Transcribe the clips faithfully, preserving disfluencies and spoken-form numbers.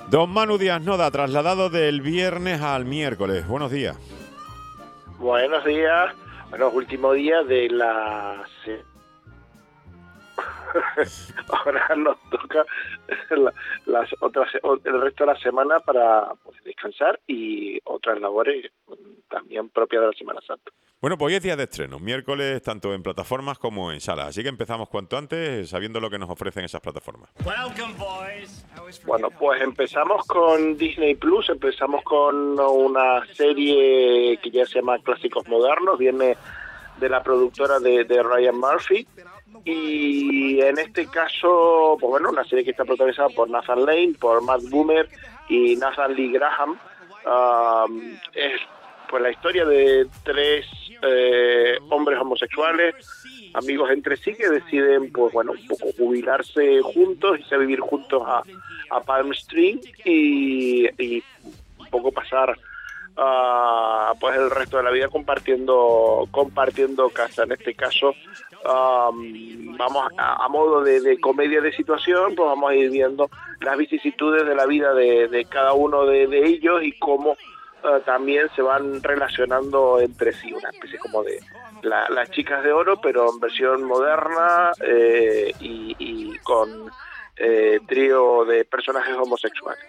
Don Manu Díaz Noda, trasladado del viernes al miércoles. Buenos días. Buenos días. Bueno, último día de la... Ahora nos toca la, las otras, el resto de la semana para pues, descansar y otras labores también propias de la Semana Santa. Bueno, pues hoy es día de estreno, miércoles tanto en plataformas como en salas, así que empezamos cuanto antes sabiendo lo que nos ofrecen esas plataformas. Bueno, pues empezamos con Disney Plus, empezamos con una serie que ya se llama Clásicos Modernos, viene de la productora de, de Ryan Murphy, y en este caso, pues bueno, una serie que está protagonizada por Nathan Lane, por Matt Bomer y Nathan Lee Graham. Um, es pues la historia de tres eh, hombres homosexuales, amigos entre sí, que deciden, pues bueno, un poco jubilarse juntos, irse a vivir juntos a, a Palm Springs y, y un poco pasar uh, pues el resto de la vida compartiendo compartiendo casa. En este caso, um, vamos a, a modo de, de comedia de situación, pues vamos a ir viendo las vicisitudes de la vida de, de cada uno de, de ellos y cómo Uh, también se van relacionando entre sí, una especie como de la, las chicas de oro, pero en versión moderna eh, y, y con eh, trío de personajes homosexuales.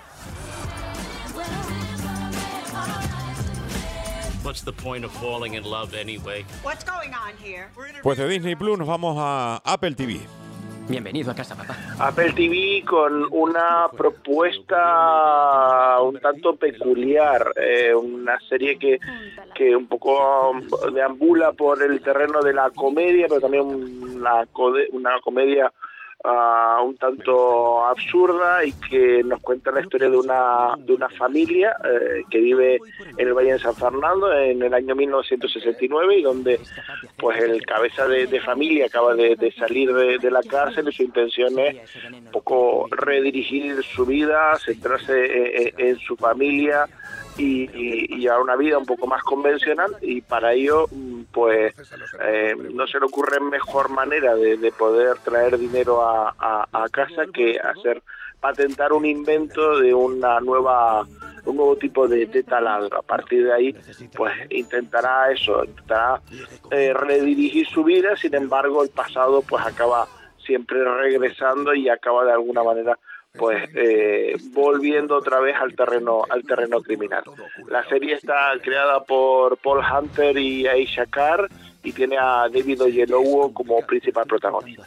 What's the point of falling in love anyway? What's going on here? Pues de Disney Plus nos vamos a Apple T V. Bienvenido a casa, papá. Apple T V con una propuesta un tanto peculiar, eh, una serie que, que un poco deambula por el terreno de la comedia, pero también una, una comedia uh, un tanto absurda y que nos cuenta la historia de una de una familia eh, que vive en el Valle de San Fernando en el año mil novecientos sesenta y nueve y donde pues el cabeza de, de familia acaba de, de salir de, de la cárcel y su intención es un poco redirigir su vida, centrarse en, en su familia y, y, y a una vida un poco más convencional, y para ello pues eh, no se le ocurre mejor manera de, de poder traer dinero a, a, a casa que hacer patentar un invento de una nueva un nuevo tipo de, de taladro. A partir de ahí pues intentará eso, intentará eh, redirigir su vida. Sin embargo, el pasado pues acaba siempre regresando y acaba de alguna manera pues eh, volviendo otra vez al terreno al terreno criminal. La serie está creada por Paul Hunter y Aisha Carr y tiene a David Oyelowo como principal protagonista.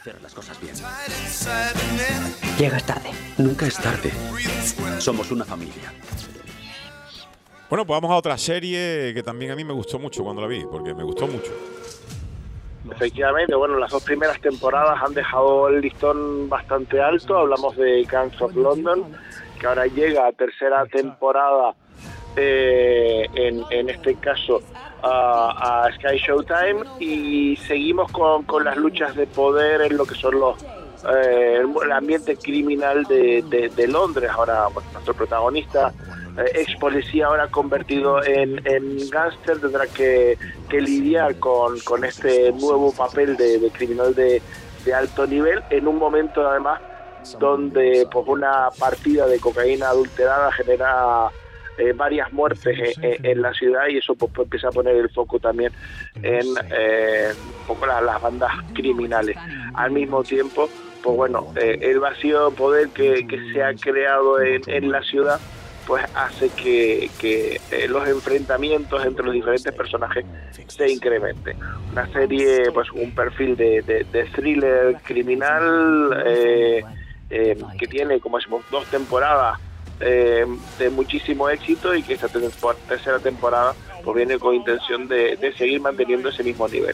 Llegas tarde. Nunca es tarde. Somos una familia. Bueno, pues vamos a otra serie que también a mí me gustó mucho cuando la vi, porque me gustó mucho. Efectivamente, bueno, las dos primeras temporadas han dejado el listón bastante alto. Hablamos de Gangs of London, que ahora llega a tercera temporada, eh, en, en este caso a, a Sky Showtime, y seguimos con, con las luchas de poder en lo que son los eh, el ambiente criminal de, de, de Londres. Ahora, bueno, nuestro protagonista, ex policía ahora convertido en, en gángster, tendrá que, que lidiar con, con este nuevo papel de, de criminal de, de alto nivel, en un momento además donde pues una partida de cocaína adulterada genera eh, varias muertes en, en la ciudad, y eso pues, pues empieza a poner el foco también en eh, un poco las, las bandas criminales. Al mismo tiempo, pues bueno, eh, el vacío de poder que, que se ha creado en, en la ciudad pues hace que, que eh, los enfrentamientos entre los diferentes personajes se incrementen. Una serie, pues un perfil de, de, de thriller criminal eh, eh, que tiene, como decimos, dos temporadas eh, de muchísimo éxito, y que esta tercera temporada pues viene con intención de, de seguir manteniendo ese mismo nivel.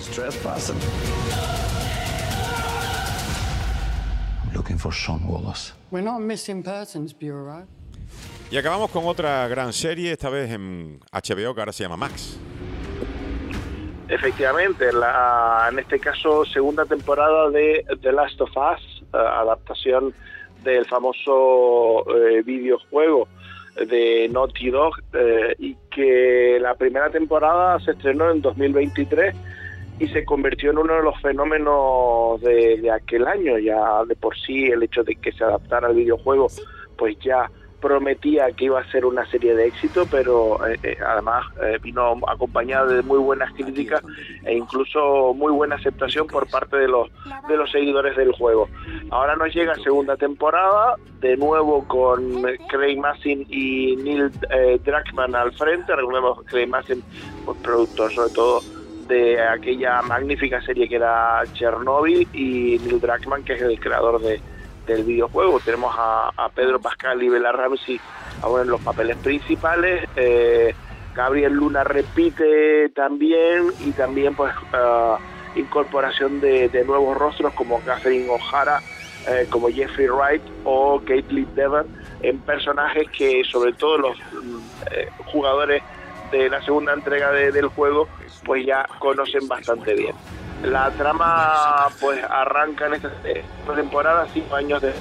Looking for Sean Wallace. We're not missing persons bureau. Y acabamos con otra gran serie, esta vez en H B O, que ahora se llama Max. Efectivamente, la, en este caso, segunda temporada de The Last of Us, uh, adaptación del famoso eh, videojuego de Naughty Dog, eh, y que la primera temporada se estrenó en dos mil veintitrés y se convirtió en uno de los fenómenos de, de aquel año. Ya de por sí el hecho de que se adaptara al videojuego pues ya prometía que iba a ser una serie de éxito, pero eh, eh, además eh, vino acompañada de muy buenas críticas e incluso muy buena aceptación por parte de los de los seguidores del juego. Ahora nos llega segunda temporada, de nuevo con Craig Mazin y Neil eh, Druckmann al frente. Recordemos que Craig Mazin, pues, productor sobre todo de aquella magnífica serie que era Chernobyl, y Neil Druckmann, que es el creador de del videojuego. Tenemos a, a Pedro Pascal y Bella Ramsey ahora en los papeles principales. eh, Gabriel Luna repite también, y también pues uh, incorporación de, de nuevos rostros como Catherine O'Hara, eh, como Jeffrey Wright o Caitlin Dever, en personajes que sobre todo los eh, jugadores de la segunda entrega de, del juego pues ya conocen bastante bien. La trama pues arranca en esta temporada, cinco años de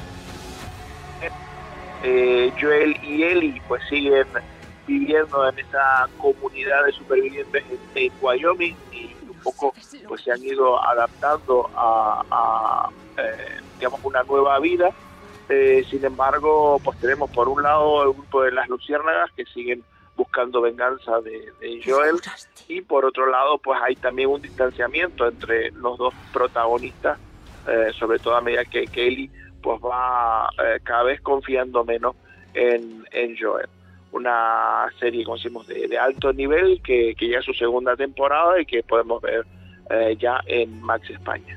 eh, Joel y Ellie pues siguen viviendo en esa comunidad de supervivientes en, en Wyoming, y un poco pues se han ido adaptando a, a eh, digamos una nueva vida. Eh, sin embargo, pues tenemos por un lado el grupo de las Luciérnagas que siguen buscando venganza de, de Joel, y por otro lado pues hay también un distanciamiento entre los dos protagonistas, eh, sobre todo a medida que, que Ellie pues va eh, cada vez confiando menos en, en Joel. Una serie, como decimos, de, de alto nivel que, que ya es su segunda temporada y que podemos ver eh, ya en Max España.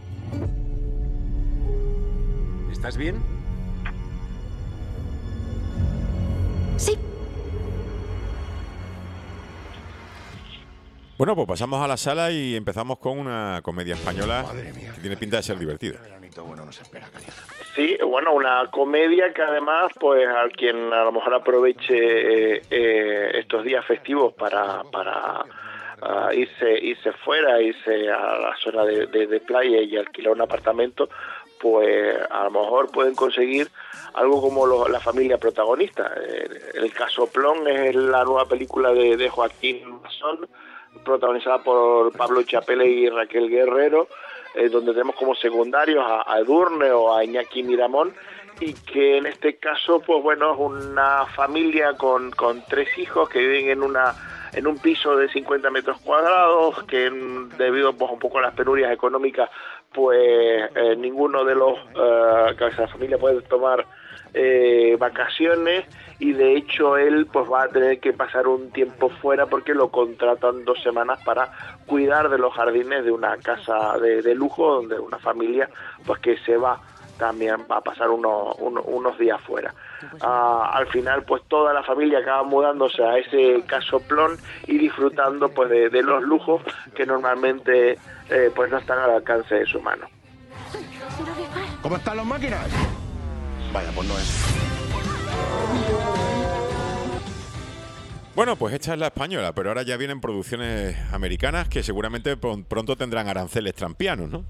¿Estás bien? Sí. Bueno, pues pasamos a la sala y empezamos con una comedia española que tiene pinta de ser divertida. Sí, bueno, una comedia que además, pues a quien a lo mejor aproveche eh, eh, estos días festivos para para uh, irse irse fuera, irse a la zona de, de, de playa y alquilar un apartamento, pues a lo mejor pueden conseguir algo como lo, La familia protagonista. Eh, el Casoplón es la nueva película de, de Joaquín Mason, protagonizada por Pablo Chapelle y Raquel Guerrero, eh, donde tenemos como secundarios a, a Edurne o a Iñaki Miramón, y que en este caso, pues bueno, es una familia con, con tres hijos que viven en una en un piso de cincuenta metros cuadrados, que debido pues, un poco a las penurias económicas, pues eh, ninguno de los eh, cabezas de familia puede tomar eh, vacaciones, y de hecho él pues va a tener que pasar un tiempo fuera porque lo contratan dos semanas para cuidar de los jardines de una casa de, de lujo, donde una familia pues que se va también va a pasar uno, uno, unos días fuera. Ah, al final pues toda la familia acaba mudándose a ese Casoplón y disfrutando pues de, de los lujos que normalmente eh, pues no están al alcance de su mano. ¿Cómo están las máquinas? Vaya, pues no es. Bueno, pues esta es la española, pero ahora ya vienen producciones americanas que seguramente pronto tendrán aranceles trampianos, ¿no?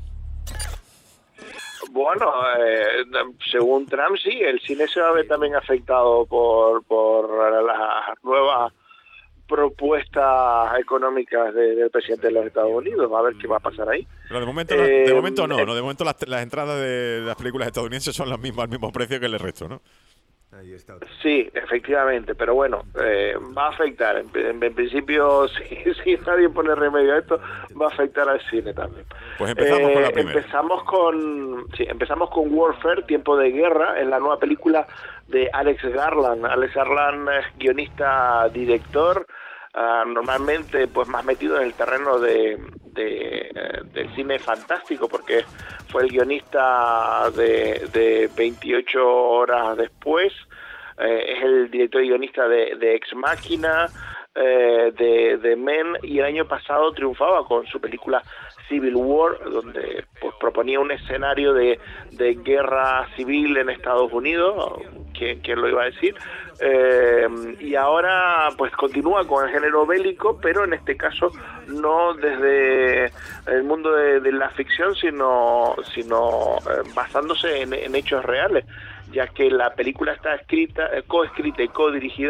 Bueno, eh, según Trump sí, el cine se va a ver también afectado por, por las nuevas propuestas económicas de, del presidente de los Estados Unidos. A ver qué va a pasar ahí. Pero de momento, eh, de momento no, eh, ¿no? De momento las, las entradas de las películas estadounidenses son las mismas, al mismo precio que el resto, ¿no? Sí, efectivamente, pero bueno, eh, va a afectar. En, en, en principio, si, si nadie pone remedio a esto, va a afectar al cine también. Pues empezamos eh, con la primera. Empezamos con, sí, empezamos con Warfare, Tiempo de Guerra, en la nueva película de Alex Garland. Alex Garland es guionista, director, uh, normalmente pues más metido en el terreno de, de, uh, del cine fantástico, porque fue el guionista de, de veintiocho horas después. Eh, es el director y guionista de, de Ex Machina, eh, de, de Men, y el año pasado triunfaba con su película Civil War, donde pues proponía un escenario de, de guerra civil en Estados Unidos. ¿Quién, quién lo iba a decir? Eh, y ahora pues continúa con el género bélico, pero en este caso no desde el mundo de, de la ficción, sino, sino eh, basándose en, en hechos reales, ya que la película está escrita, coescrita y codirigida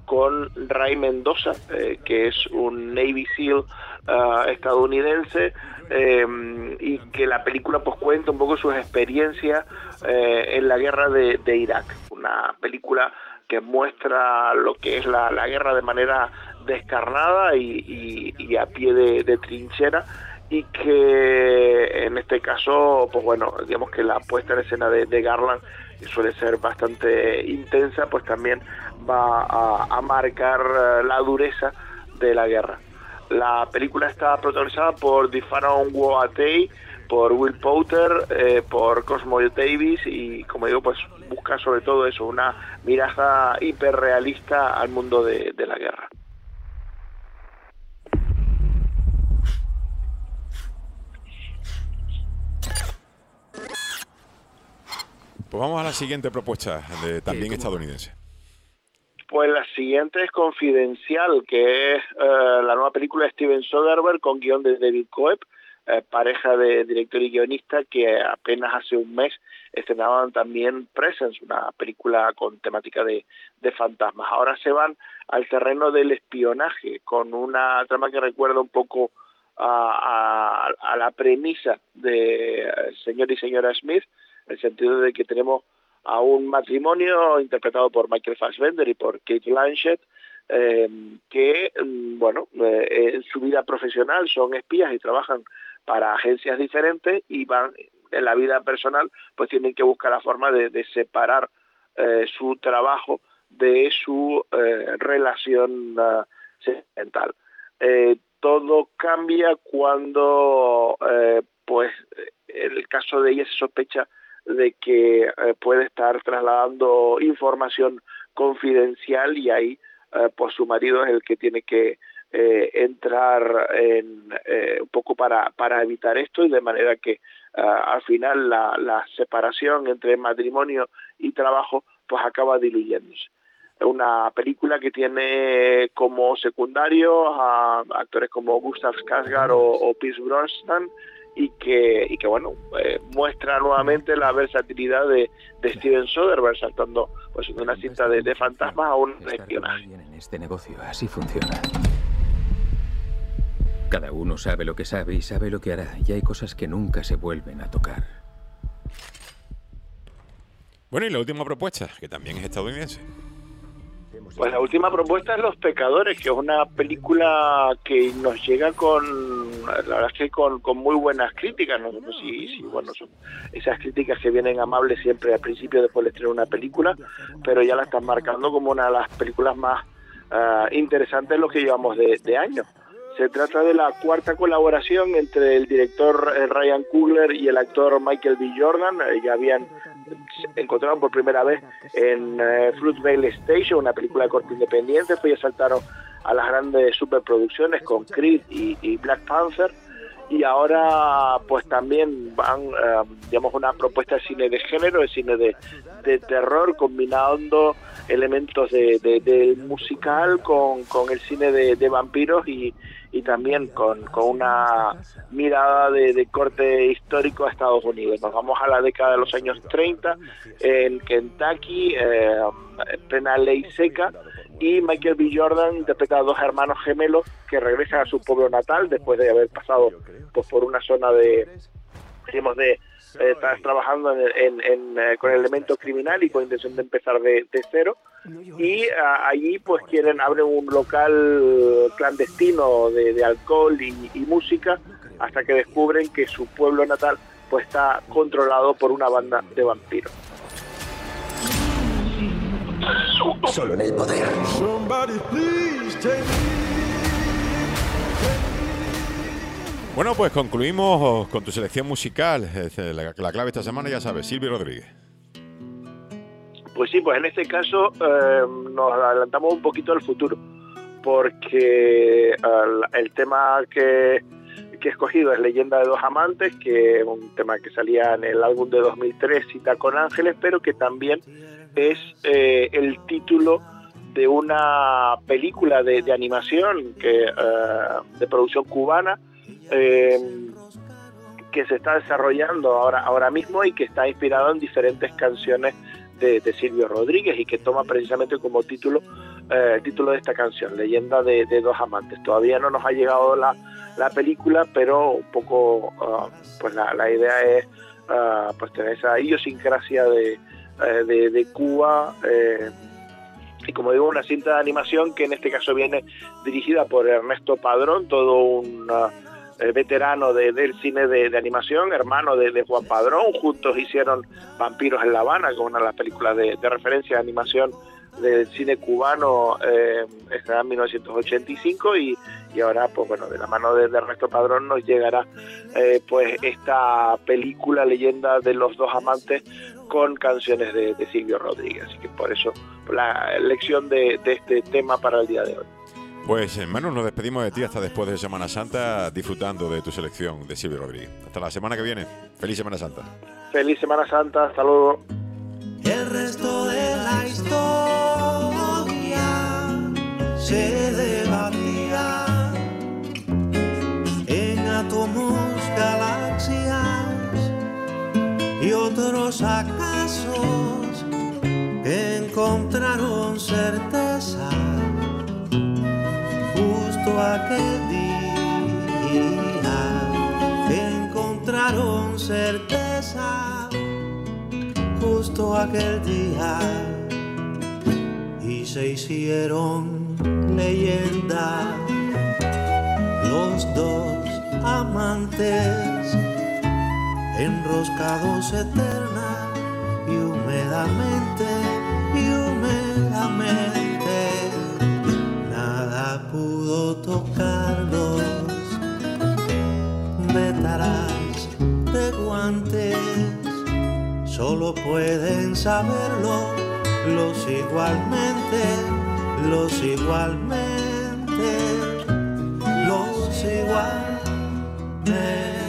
con Ray Mendoza, eh, que es un Navy SEAL uh, estadounidense, eh, y que la película pues cuenta un poco sus experiencias eh, en la guerra de, de Irak. Una película que muestra lo que es la, la guerra de manera descarnada y, y, y a pie de, de trinchera, y que en este caso, pues bueno, digamos que la puesta en escena de, de Garland suele ser bastante intensa, pues también va a, a marcar la dureza de la guerra. La película está protagonizada por Difaron Woatey, por Will Poulter, eh, por Cosmo Davis, y como digo, pues busca sobre todo eso, una mirada hiperrealista al mundo de, de la guerra. Pues vamos a la siguiente propuesta, de, también estadounidense. Pues la siguiente es Confidencial, que es eh, la nueva película de Steven Soderbergh con guión de David Coeb, eh, pareja de director y guionista, que apenas hace un mes estrenaban también Presence, una película con temática de, de fantasmas. Ahora se van al terreno del espionaje, con una trama que recuerda un poco a, a, a la premisa de Señor y Señora Smith, en el sentido de que tenemos a un matrimonio interpretado por Michael Fassbender y por Cate Blanchett, eh, que, bueno, eh, en su vida profesional son espías y trabajan para agencias diferentes, y van en la vida personal, pues tienen que buscar la forma de, de separar eh, su trabajo de su eh, relación uh, sentimental. Eh, todo cambia cuando, eh, pues, en el caso de ella se sospecha de que eh, puede estar trasladando información confidencial, y ahí eh, pues su marido es el que tiene que eh, entrar en, eh, un poco para, para evitar esto, y de manera que uh, al final la, la separación entre matrimonio y trabajo pues acaba diluyéndose. Es una película que tiene como secundarios a actores como Gustav Skarsgård o, o Pierce Brosnan, y que, y que bueno, eh, muestra nuevamente la versatilidad de, de Steven Soderbergh, saltando pues de una cinta de, de fantasmas a un espionaje. En este negocio así funciona. Cada uno sabe lo que sabe y sabe lo que hará, y hay cosas que nunca se vuelven a tocar. Bueno, y la última propuesta, que también es estadounidense. Pues la última propuesta es Los Pecadores, que es una película que nos llega con, la verdad es que con, con muy buenas críticas, ¿no? Sí, sí, bueno, son esas críticas que vienen amables siempre al principio después de estrenar una película, pero ya la están marcando como una de las películas más uh, interesantes en lo que llevamos de, de año. Se trata de la cuarta colaboración entre el director eh, Ryan Coogler y el actor Michael B. Jordan. Eh, ya habían encontrado por primera vez en eh, Fruitvale Station, una película de corte independiente, pues ya saltaron a las grandes superproducciones con Creed y, y Black Panther, y ahora pues también van, eh, digamos, una propuesta de cine de género, de cine de, de terror, combinando elementos de, de, del musical con, con el cine de, de vampiros, y, y también con, con una mirada de, de corte histórico a Estados Unidos. Nos vamos a la década de los años treinta, en Kentucky, eh, en plena ley seca, y Michael B. Jordan interpreta a dos hermanos gemelos que regresan a su pueblo natal después de haber pasado pues, por una zona de, digamos, de eh, estás trabajando en, en, en, eh, con el elemento criminal y con intención de empezar de, de cero, y a, allí pues quieren abrir un local clandestino de, de alcohol y, y música, hasta que descubren que su pueblo natal pues está controlado por una banda de vampiros. Solo en el poder. Bueno, pues concluimos con tu selección musical. La, la clave esta semana, ya sabes, Silvio Rodríguez. Pues sí, pues en este caso eh, nos adelantamos un poquito al futuro, porque eh, el tema que, que he escogido es Leyenda de dos amantes, que es un tema que salía en el álbum de dos mil tres, Cita con Ángeles, pero que también es eh, el título de una película de, de animación que, uh, de producción cubana, eh, que se está desarrollando ahora, ahora mismo, y que está inspirado en diferentes canciones de, de Silvio Rodríguez, y que toma precisamente como título uh, eh, el título de esta canción, Leyenda de, de dos amantes. Todavía no nos ha llegado la, la película, pero un poco uh, pues la, la idea es uh, pues tener esa idiosincrasia de, uh, de, de Cuba, eh, y como digo, una cinta de animación que en este caso viene dirigida por Ernesto Padrón, todo un uh, eh, veterano de, del cine de, de animación, hermano de, de Juan Padrón. Juntos hicieron Vampiros en La Habana, con una de las películas de, de referencia de animación del cine cubano, eh, está en mil novecientos ochenta y cinco, y, y ahora, pues bueno, de la mano de, de Ernesto Padrón nos llegará eh, pues esta película Leyenda de los dos amantes, con canciones de, de Silvio Rodríguez. Así que por eso la elección de, de este tema para el día de hoy. Pues hermano, nos despedimos de ti hasta después de Semana Santa, disfrutando de tu selección de Silvio Rodríguez. Hasta la semana que viene. Feliz Semana Santa. Feliz Semana Santa, hasta luego. El resto de la historia se debatía en átomos, galaxias y otros acasos encontraron certeza justo aquel día, encontraron certeza justo aquel día, y se hicieron leyenda los dos amantes, enroscados eterna y húmedamente, y húmedamente, nada pudo tocarlos, vetarás de guantes, solo pueden saberlo los igualmente, los igualmente, los igualmente.